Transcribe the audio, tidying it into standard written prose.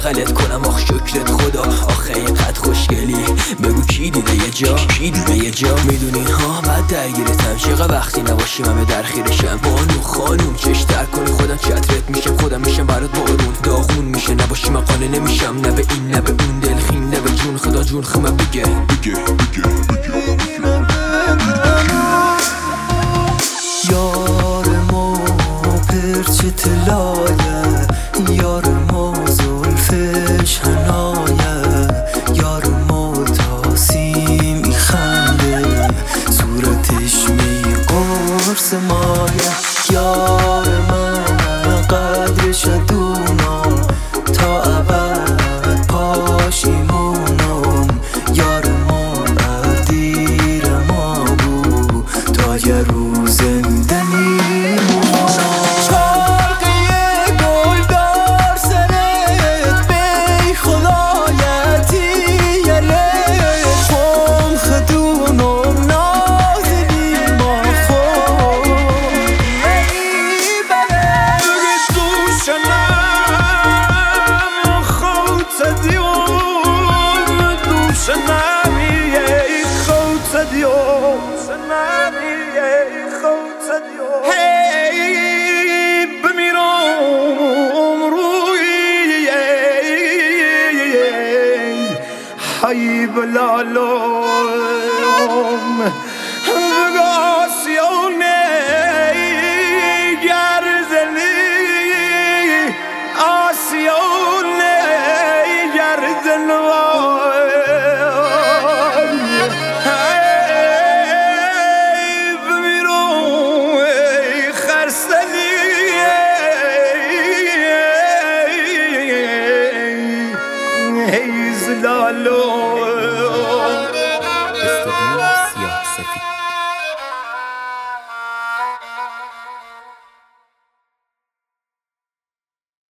بغلت کنم آخ شکرت خدا، آخه اینقدر خوشگلی بگو کی دیده یه جا میدونی ها بعد درگیرتم چقدر وقتی نباشی من به درخیرشم. بانو خانوم چشتر کنی خودم چترت میشم، خودم میشم برات بارون، داغون میشه نباشی من قانه نمیشم، نه به این نه به اون دلخین نه به جون خدا جون خمه بگه یار ما پرچه طلایه، یار ما زلفش حنایه، یار ما تاسیم میخنده صورتش می قرص مایه، یار من قدرش دونم تا ابد پاشیمونم، یار ما قدیر ما بود تا یه روز زنده میمونم. ای بلالم بگاسیونه گردنی آسیونه گردن بمیرم خرسلی ای زلالم